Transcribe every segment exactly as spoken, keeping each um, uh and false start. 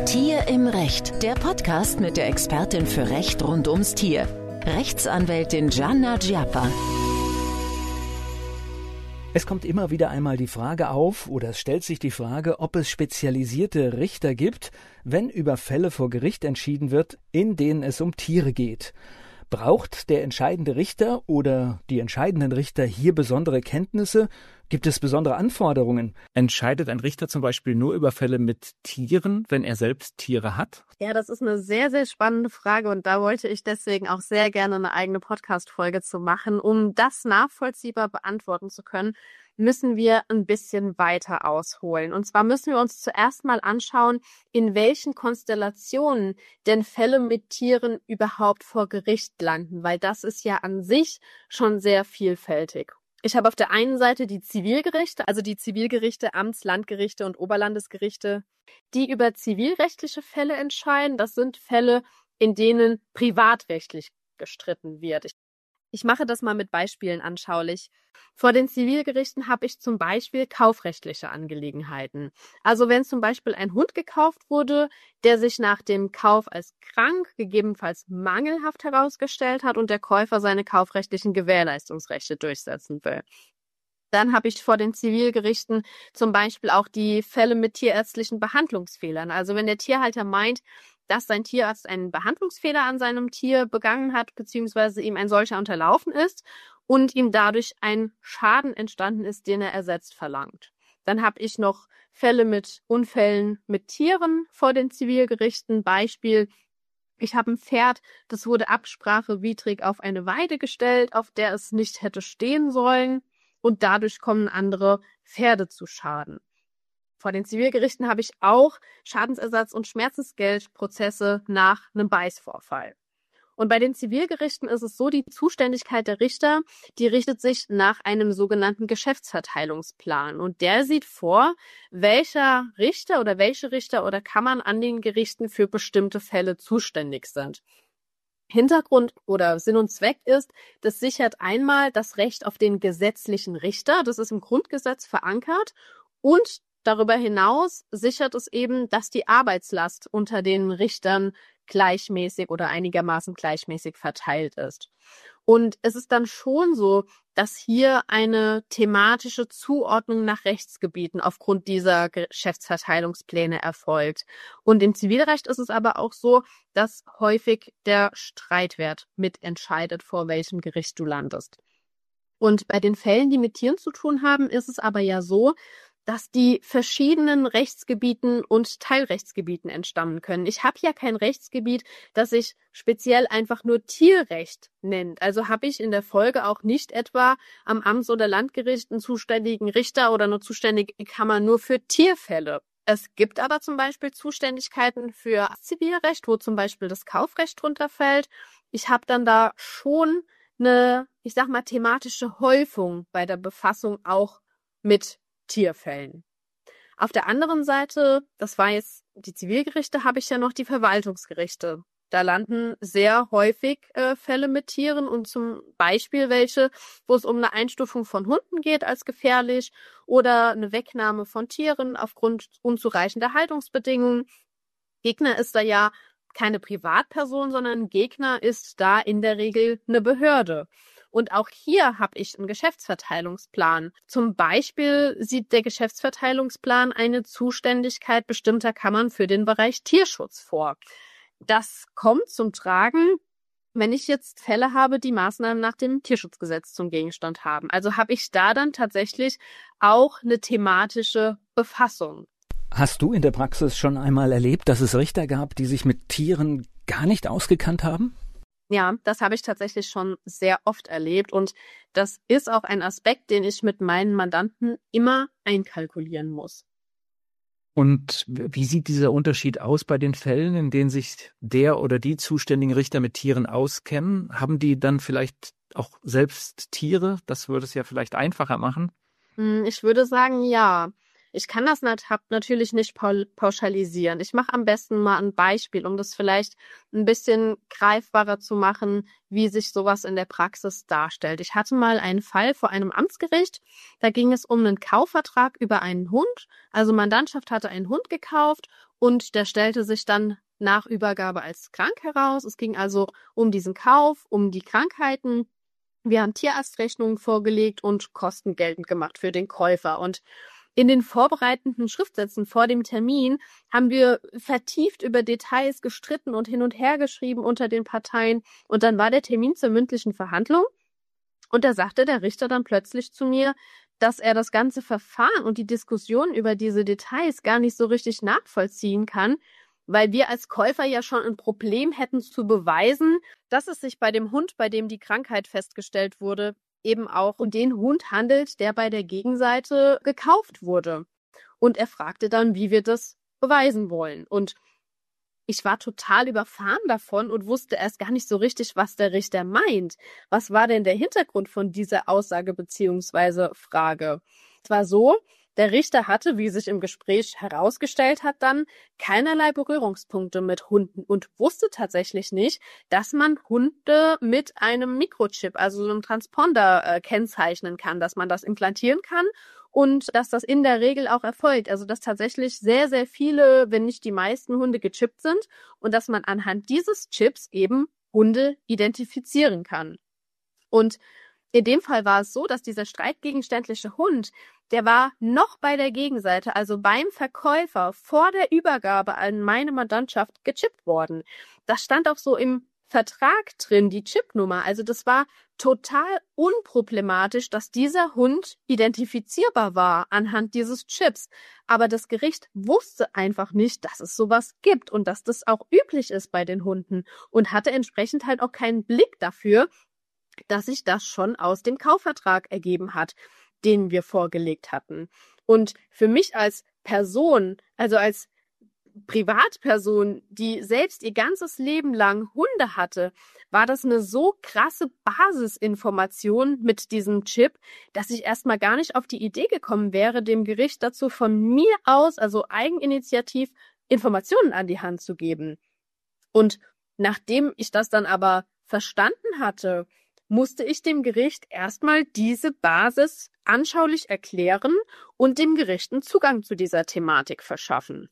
Tier im Recht, der Podcast mit der Expertin für Recht rund ums Tier, Rechtsanwältin Gianna Giappa. Es kommt immer wieder einmal die Frage auf, oder es stellt sich die Frage, ob es spezialisierte Richter gibt, wenn über Fälle vor Gericht entschieden wird, in denen es um Tiere geht. Braucht der entscheidende Richter oder die entscheidenden Richter hier besondere Kenntnisse? Gibt es besondere Anforderungen? Entscheidet ein Richter zum Beispiel nur über Fälle mit Tieren, wenn er selbst Tiere hat? Ja, das ist eine sehr, sehr spannende Frage und da wollte ich deswegen auch sehr gerne eine eigene Podcast-Folge zu machen. Um das nachvollziehbar beantworten zu können, müssen wir ein bisschen weiter ausholen. Und zwar müssen wir uns zuerst mal anschauen, in welchen Konstellationen denn Fälle mit Tieren überhaupt vor Gericht landen, weil das ist ja an sich schon sehr vielfältig. Ich habe auf der einen Seite die Zivilgerichte, also die Zivilgerichte, Amts-, Landgerichte und Oberlandesgerichte, die über zivilrechtliche Fälle entscheiden. Das sind Fälle, in denen privatrechtlich gestritten wird. Ich Ich mache das mal mit Beispielen anschaulich. Vor den Zivilgerichten habe ich zum Beispiel kaufrechtliche Angelegenheiten. Also wenn zum Beispiel ein Hund gekauft wurde, der sich nach dem Kauf als krank, gegebenenfalls mangelhaft herausgestellt hat und der Käufer seine kaufrechtlichen Gewährleistungsrechte durchsetzen will. Dann habe ich vor den Zivilgerichten zum Beispiel auch die Fälle mit tierärztlichen Behandlungsfehlern. Also wenn der Tierhalter meint, dass sein Tierarzt einen Behandlungsfehler an seinem Tier begangen hat, beziehungsweise ihm ein solcher unterlaufen ist und ihm dadurch ein Schaden entstanden ist, den er ersetzt verlangt. Dann habe ich noch Fälle mit Unfällen mit Tieren vor den Zivilgerichten. Beispiel: Ich habe ein Pferd, das wurde absprachewidrig auf eine Weide gestellt, auf der es nicht hätte stehen sollen, und dadurch kommen andere Pferde zu Schaden. Vor den Zivilgerichten habe ich auch Schadensersatz- und Schmerzensgeldprozesse nach einem Beißvorfall. Und bei den Zivilgerichten ist es so, die Zuständigkeit der Richter, die richtet sich nach einem sogenannten Geschäftsverteilungsplan. Und der sieht vor, welcher Richter oder welche Richter oder Kammern an den Gerichten für bestimmte Fälle zuständig sind. Hintergrund oder Sinn und Zweck ist, das sichert einmal das Recht auf den gesetzlichen Richter, das ist im Grundgesetz verankert, und darüber hinaus sichert es eben, dass die Arbeitslast unter den Richtern gleichmäßig oder einigermaßen gleichmäßig verteilt ist. Und es ist dann schon so, dass hier eine thematische Zuordnung nach Rechtsgebieten aufgrund dieser Geschäftsverteilungspläne erfolgt. Und im Zivilrecht ist es aber auch so, dass häufig der Streitwert mitentscheidet, vor welchem Gericht du landest. Und bei den Fällen, die mit Tieren zu tun haben, ist es aber ja so, dass die verschiedenen Rechtsgebieten und Teilrechtsgebieten entstammen können. Ich habe ja kein Rechtsgebiet, das sich speziell einfach nur Tierrecht nennt. Also habe ich in der Folge auch nicht etwa am Amts- oder Landgericht einen zuständigen Richter oder eine zuständige Kammer nur für Tierfälle. Es gibt aber zum Beispiel Zuständigkeiten für Zivilrecht, wo zum Beispiel das Kaufrecht drunter fällt. Ich habe dann da schon eine, ich sag mal, thematische Häufung bei der Befassung auch mit Tierfällen. Auf der anderen Seite, das war jetzt die Zivilgerichte, habe ich ja noch die Verwaltungsgerichte. Da landen sehr häufig äh, Fälle mit Tieren und zum Beispiel welche, wo es um eine Einstufung von Hunden geht als gefährlich oder eine Wegnahme von Tieren aufgrund unzureichender Haltungsbedingungen. Gegner ist da ja keine Privatperson, sondern Gegner ist da in der Regel eine Behörde. Und auch hier habe ich einen Geschäftsverteilungsplan. Zum Beispiel sieht der Geschäftsverteilungsplan eine Zuständigkeit bestimmter Kammern für den Bereich Tierschutz vor. Das kommt zum Tragen, wenn ich jetzt Fälle habe, die Maßnahmen nach dem Tierschutzgesetz zum Gegenstand haben. Also habe ich da dann tatsächlich auch eine thematische Befassung. Hast du in der Praxis schon einmal erlebt, dass es Richter gab, die sich mit Tieren gar nicht ausgekannt haben? Ja, das habe ich tatsächlich schon sehr oft erlebt und das ist auch ein Aspekt, den ich mit meinen Mandanten immer einkalkulieren muss. Und wie sieht dieser Unterschied aus bei den Fällen, in denen sich der oder die zuständigen Richter mit Tieren auskennen? Haben die dann vielleicht auch selbst Tiere? Das würde es ja vielleicht einfacher machen. Ich würde sagen, ja. Ich kann das nat- hab natürlich nicht paul- pauschalisieren. Ich mache am besten mal ein Beispiel, um das vielleicht ein bisschen greifbarer zu machen, wie sich sowas in der Praxis darstellt. Ich hatte mal einen Fall vor einem Amtsgericht. Da ging es um einen Kaufvertrag über einen Hund. Also Mandantschaft hatte einen Hund gekauft und der stellte sich dann nach Übergabe als krank heraus. Es ging also um diesen Kauf, um die Krankheiten. Wir haben Tierarztrechnungen vorgelegt und Kosten geltend gemacht für den Käufer. Und in den vorbereitenden Schriftsätzen vor dem Termin haben wir vertieft über Details gestritten und hin und her geschrieben unter den Parteien. Und dann war der Termin zur mündlichen Verhandlung. Und da sagte der Richter dann plötzlich zu mir, dass er das ganze Verfahren und die Diskussion über diese Details gar nicht so richtig nachvollziehen kann, weil wir als Käufer ja schon ein Problem hätten zu beweisen, dass es sich bei dem Hund, bei dem die Krankheit festgestellt wurde, eben auch um den Hund handelt, der bei der Gegenseite gekauft wurde. Und er fragte dann, wie wir das beweisen wollen. Und ich war total überfahren davon und wusste erst gar nicht so richtig, was der Richter meint. Was war denn der Hintergrund von dieser Aussage bzw. Frage? Es war so, der Richter hatte, wie sich im Gespräch herausgestellt hat, dann keinerlei Berührungspunkte mit Hunden und wusste tatsächlich nicht, dass man Hunde mit einem Mikrochip, also so einem Transponder, äh, kennzeichnen kann, dass man das implantieren kann und dass das in der Regel auch erfolgt. Also dass tatsächlich sehr, sehr viele, wenn nicht die meisten Hunde gechippt sind und dass man anhand dieses Chips eben Hunde identifizieren kann. Und in dem Fall war es so, dass dieser streitgegenständliche Hund, der war noch bei der Gegenseite, also beim Verkäufer, vor der Übergabe an meine Mandantschaft gechippt worden. Das stand auch so im Vertrag drin, die Chipnummer. Also das war total unproblematisch, dass dieser Hund identifizierbar war anhand dieses Chips. Aber das Gericht wusste einfach nicht, dass es sowas gibt und dass das auch üblich ist bei den Hunden und hatte entsprechend halt auch keinen Blick dafür, dass sich das schon aus dem Kaufvertrag ergeben hat, den wir vorgelegt hatten. Und für mich als Person, also als Privatperson, die selbst ihr ganzes Leben lang Hunde hatte, war das eine so krasse Basisinformation mit diesem Chip, dass ich erstmal gar nicht auf die Idee gekommen wäre, dem Gericht dazu von mir aus, also eigeninitiativ, Informationen an die Hand zu geben. Und nachdem ich das dann aber verstanden hatte, musste ich dem Gericht erstmal diese Basis anschaulich erklären und dem Gericht einen Zugang zu dieser Thematik verschaffen.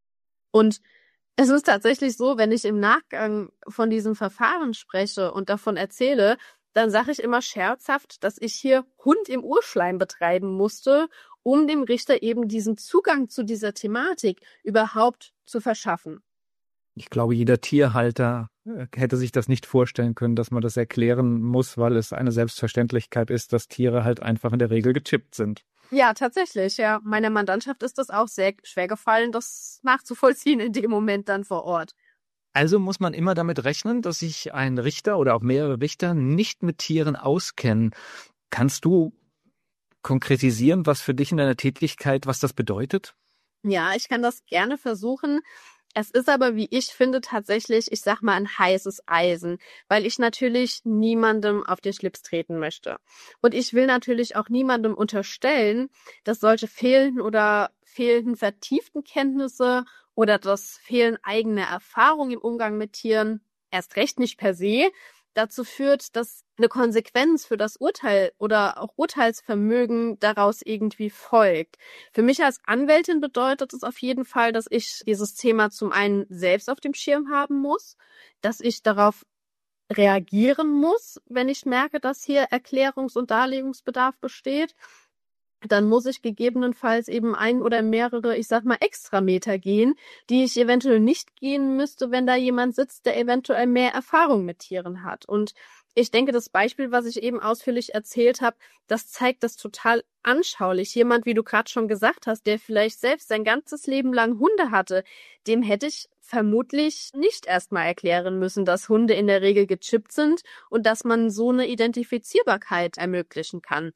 Und es ist tatsächlich so, wenn ich im Nachgang von diesem Verfahren spreche und davon erzähle, dann sage ich immer scherzhaft, dass ich hier Hund im Urschleim betreiben musste, um dem Richter eben diesen Zugang zu dieser Thematik überhaupt zu verschaffen. Ich glaube, jeder Tierhalter hätte sich das nicht vorstellen können, dass man das erklären muss, weil es eine Selbstverständlichkeit ist, dass Tiere halt einfach in der Regel gechippt sind. Ja, tatsächlich, ja. Meiner Mandantschaft ist das auch sehr schwer gefallen, das nachzuvollziehen in dem Moment dann vor Ort. Also muss man immer damit rechnen, dass sich ein Richter oder auch mehrere Richter nicht mit Tieren auskennen. Kannst du konkretisieren, was für dich in deiner Tätigkeit, was das bedeutet? Ja, ich kann das gerne versuchen. Es ist aber, wie ich finde, tatsächlich, ich sag mal, ein heißes Eisen, weil ich natürlich niemandem auf den Schlips treten möchte. Und ich will natürlich auch niemandem unterstellen, dass solche fehlenden oder fehlenden vertieften Kenntnisse oder das Fehlen eigener Erfahrung im Umgang mit Tieren, erst recht nicht per se, dazu führt, dass eine Konsequenz für das Urteil oder auch Urteilsvermögen daraus irgendwie folgt. Für mich als Anwältin bedeutet es auf jeden Fall, dass ich dieses Thema zum einen selbst auf dem Schirm haben muss, dass ich darauf reagieren muss, wenn ich merke, dass hier Erklärungs- und Darlegungsbedarf besteht. Dann muss ich gegebenenfalls eben ein oder mehrere, ich sag mal, Extrameter gehen, die ich eventuell nicht gehen müsste, wenn da jemand sitzt, der eventuell mehr Erfahrung mit Tieren hat. Und ich denke, das Beispiel, was ich eben ausführlich erzählt habe, das zeigt das total anschaulich. Jemand, wie du gerade schon gesagt hast, der vielleicht selbst sein ganzes Leben lang Hunde hatte, dem hätte ich vermutlich nicht erstmal erklären müssen, dass Hunde in der Regel gechippt sind und dass man so eine Identifizierbarkeit ermöglichen kann.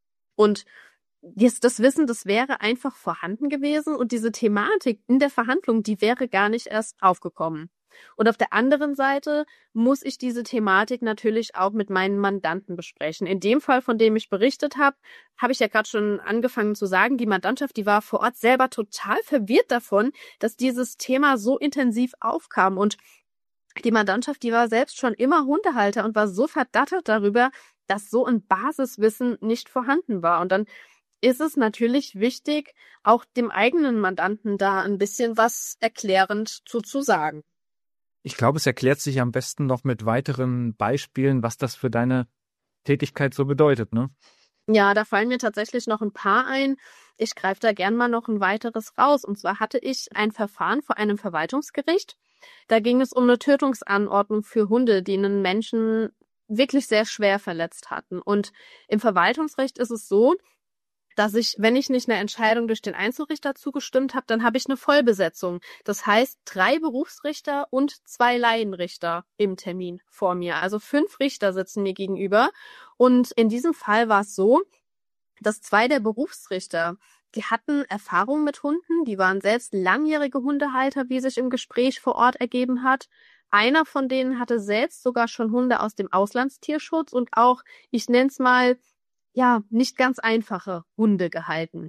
Und Jetzt das Wissen, das wäre einfach vorhanden gewesen und diese Thematik in der Verhandlung, die wäre gar nicht erst aufgekommen. Und auf der anderen Seite muss ich diese Thematik natürlich auch mit meinen Mandanten besprechen. In dem Fall, von dem ich berichtet habe, habe ich ja gerade schon angefangen zu sagen, die Mandantschaft, die war vor Ort selber total verwirrt davon, dass dieses Thema so intensiv aufkam. Und die Mandantschaft, die war selbst schon immer Hundehalter und war so verdattert darüber, dass so ein Basiswissen nicht vorhanden war. Und dann ist es natürlich wichtig, auch dem eigenen Mandanten da ein bisschen was erklärend zu, zu sagen. Ich glaube, es erklärt sich am besten noch mit weiteren Beispielen, was das für deine Tätigkeit so bedeutet, ne? Ja, da fallen mir tatsächlich noch ein paar ein. Ich greife da gern mal noch ein weiteres raus. Und zwar hatte ich ein Verfahren vor einem Verwaltungsgericht. Da ging es um eine Tötungsanordnung für Hunde, die einen Menschen wirklich sehr schwer verletzt hatten. Und im Verwaltungsrecht ist es so, dass ich, wenn ich nicht eine Entscheidung durch den Einzelrichter zugestimmt habe, dann habe ich eine Vollbesetzung. Das heißt, drei Berufsrichter und zwei Laienrichter im Termin vor mir. Also fünf Richter sitzen mir gegenüber. Und in diesem Fall war es so, dass zwei der Berufsrichter, die hatten Erfahrung mit Hunden, die waren selbst langjährige Hundehalter, wie sich im Gespräch vor Ort ergeben hat. Einer von denen hatte selbst sogar schon Hunde aus dem Auslandstierschutz und auch, ich nenne es mal, ja, nicht ganz einfache Hunde gehalten.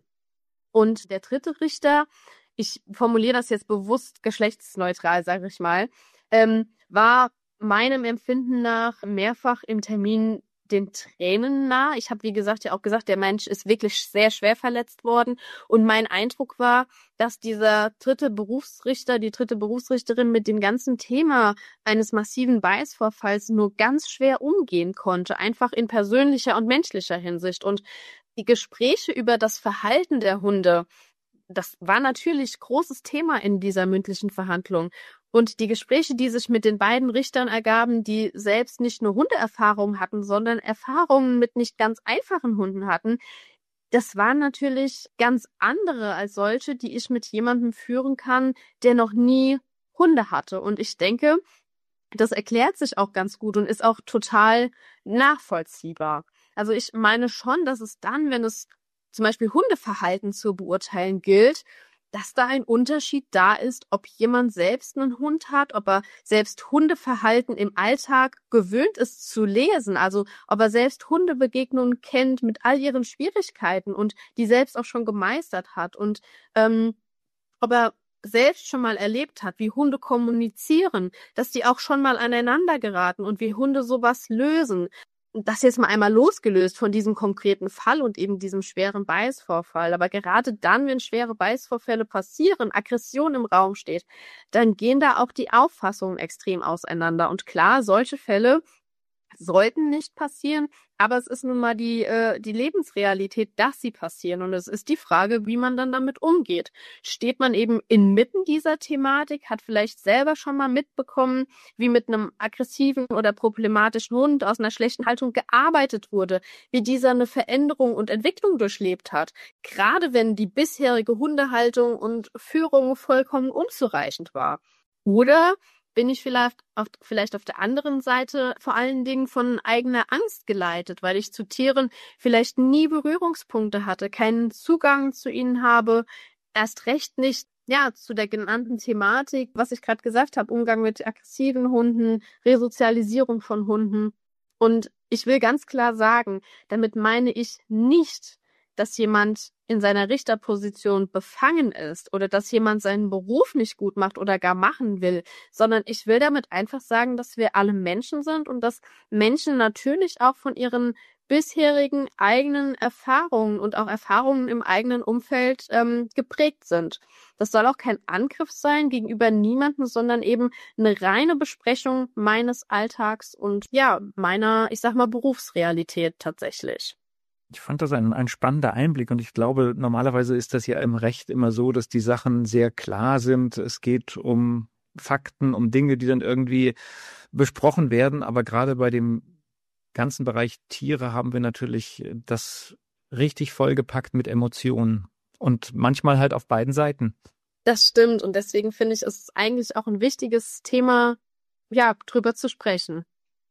Und der dritte Richter, ich formuliere das jetzt bewusst geschlechtsneutral, sage ich mal, ähm, war meinem Empfinden nach mehrfach im Termin den Tränen nah. Ich habe, wie gesagt, ja auch gesagt, der Mensch ist wirklich sehr schwer verletzt worden. Und mein Eindruck war, dass dieser dritte Berufsrichter, die dritte Berufsrichterin mit dem ganzen Thema eines massiven Beißvorfalls nur ganz schwer umgehen konnte, einfach in persönlicher und menschlicher Hinsicht. Und die Gespräche über das Verhalten der Hunde, das war natürlich großes Thema in dieser mündlichen Verhandlung. Und die Gespräche, die sich mit den beiden Richtern ergaben, die selbst nicht nur Hundeerfahrungen hatten, sondern Erfahrungen mit nicht ganz einfachen Hunden hatten, das waren natürlich ganz andere als solche, die ich mit jemandem führen kann, der noch nie Hunde hatte. Und ich denke, das erklärt sich auch ganz gut und ist auch total nachvollziehbar. Also ich meine schon, dass es dann, wenn es zum Beispiel Hundeverhalten zu beurteilen gilt, dass da ein Unterschied da ist, ob jemand selbst einen Hund hat, ob er selbst Hundeverhalten im Alltag gewöhnt ist zu lesen, also ob er selbst Hundebegegnungen kennt mit all ihren Schwierigkeiten und die selbst auch schon gemeistert hat und ähm, ob er selbst schon mal erlebt hat, wie Hunde kommunizieren, dass die auch schon mal aneinander geraten und wie Hunde sowas lösen. Das jetzt mal einmal losgelöst von diesem konkreten Fall und eben diesem schweren Beißvorfall. Aber gerade dann, wenn schwere Beißvorfälle passieren, Aggression im Raum steht, dann gehen da auch die Auffassungen extrem auseinander. Und klar, solche Fälle sollten nicht passieren, aber es ist nun mal die, äh, die Lebensrealität, dass sie passieren. Und es ist die Frage, wie man dann damit umgeht. Steht man eben inmitten dieser Thematik, hat vielleicht selber schon mal mitbekommen, wie mit einem aggressiven oder problematischen Hund aus einer schlechten Haltung gearbeitet wurde, wie dieser eine Veränderung und Entwicklung durchlebt hat. Gerade wenn die bisherige Hundehaltung und Führung vollkommen unzureichend war. Oder bin ich vielleicht auf, vielleicht auf der anderen Seite vor allen Dingen von eigener Angst geleitet, weil ich zu Tieren vielleicht nie Berührungspunkte hatte, keinen Zugang zu ihnen habe, erst recht nicht ja zu der genannten Thematik, was ich gerade gesagt habe, Umgang mit aggressiven Hunden, Resozialisierung von Hunden. Und ich will ganz klar sagen, damit meine ich nicht, dass jemand in seiner Richterposition befangen ist oder dass jemand seinen Beruf nicht gut macht oder gar machen will, sondern ich will damit einfach sagen, dass wir alle Menschen sind und dass Menschen natürlich auch von ihren bisherigen eigenen Erfahrungen und auch Erfahrungen im eigenen Umfeld ähm, geprägt sind. Das soll auch kein Angriff sein gegenüber niemandem, sondern eben eine reine Besprechung meines Alltags und ja, meiner, ich sag mal, Berufsrealität tatsächlich. Ich fand das ein, ein spannender Einblick und ich glaube, normalerweise ist das ja im Recht immer so, dass die Sachen sehr klar sind. Es geht um Fakten, um Dinge, die dann irgendwie besprochen werden. Aber gerade bei dem ganzen Bereich Tiere haben wir natürlich das richtig vollgepackt mit Emotionen und manchmal halt auf beiden Seiten. Das stimmt und deswegen finde ich, ist es eigentlich auch ein wichtiges Thema, ja, drüber zu sprechen.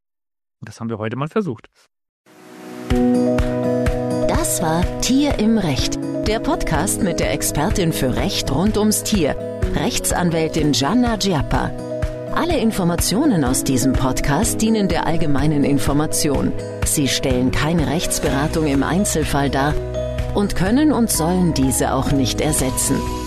Das haben wir heute mal versucht. Das war Tier im Recht, der Podcast mit der Expertin für Recht rund ums Tier, Rechtsanwältin Gianna Giappa. Alle Informationen aus diesem Podcast dienen der allgemeinen Information. Sie stellen keine Rechtsberatung im Einzelfall dar und können und sollen diese auch nicht ersetzen.